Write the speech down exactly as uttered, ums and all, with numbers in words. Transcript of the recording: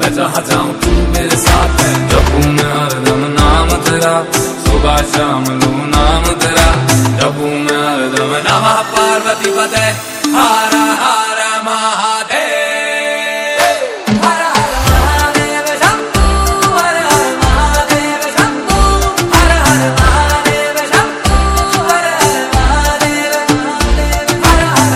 मैं जहाँ जाऊँ तू मेरे साथ है। जपूं मैं हरदम नाम तेरा, सुबह शाम लूं नाम तेरा। जपूं मैं हरदम नमः पार्वती पते हर